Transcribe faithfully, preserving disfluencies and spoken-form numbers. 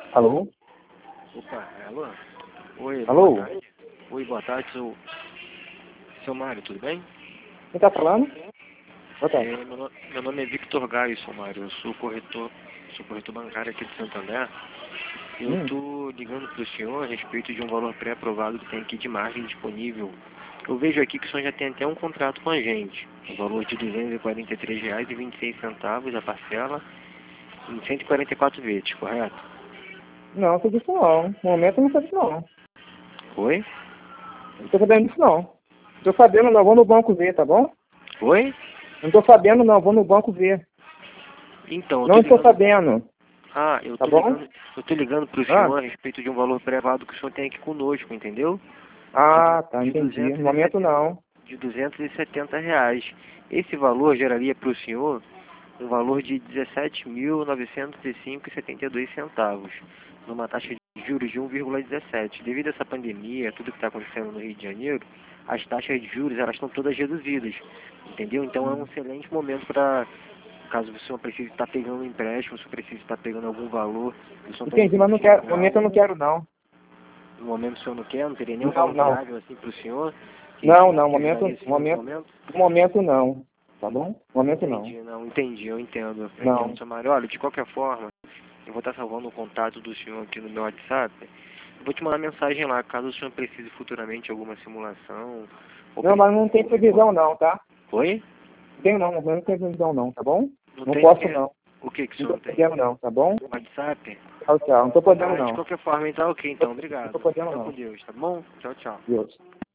Alô? Opa, é, alô? Oi, Alô? boa tarde. Oi, boa tarde, seu, seu Mário, tudo bem? Quem tá falando? Boa É, tarde. meu, no- meu nome é Victor Gaio, seu Mário. Eu sou corretor, sou corretor bancário aqui de Santander. Eu Hum, estou ligando para o senhor a respeito de um valor pré-aprovado que tem aqui de margem disponível. Eu vejo aqui que o senhor já tem até um contrato com a gente. O valor de duzentos e quarenta e três reais e vinte e seis centavos a parcela em cento e quarenta e quatro vezes, correto? não, não sei disso não. No momento eu não sei disso não. Oi? Não tô sabendo disso não. Tô sabendo não, vou no banco ver, tá bom? Oi? Não tô sabendo não, vou no banco ver. Então, eu tô Não estou ligando. sabendo, Ah, eu tá tô bom? ligando, eu tô ligando pro Ah, senhor a respeito de um valor privado que o senhor tem aqui conosco, entendeu? De, du- ah tá, de, entendi. No duzentos e momento setenta, não. de duzentos e setenta reais. Esse valor geraria para o senhor um valor de dezessete mil novecentos e cinco e setenta e dois centavos, numa taxa de juros de um vírgula dezessete. Devido a essa pandemia, tudo que está acontecendo no Rio de Janeiro, as taxas de juros elas estão todas reduzidas, entendeu? Então é um Hum. excelente momento para, caso o senhor precise estar pegando um empréstimo, se precise estar pegando algum valor, o senhor está Entendi, mas não investindo quero, em no momento eu algo, não quero não. no momento o senhor não quer, não teria nenhum Não, valor não. viável assim para o senhor, que, Não, que, não, que ajudaria momento, o senhor nesse momento, momento? no momento não. Tá bom? Momento não. Entendi, não, entendi, eu entendo, eu entendo, Não. seu Mário. Olha, de qualquer forma, eu vou estar salvando o contato do senhor aqui no meu WhatsApp. Eu vou te mandar mensagem lá, caso o senhor precise futuramente de alguma simulação. Ou Não, mas não precise tem ouvir previsão qual- não, tá? Oi? Tenho não, não tem previsão não, tá bom? Não Não tem o posso quê? não. O que que o Não senhor tô não tem? podendo não, tá bom? WhatsApp? Tchau, tchau. Não tô podendo Ah, de não. qualquer forma, então, ok, então, Não tô obrigado. podendo Fica com não. Deus, tá bom? Tchau, tchau. Deus.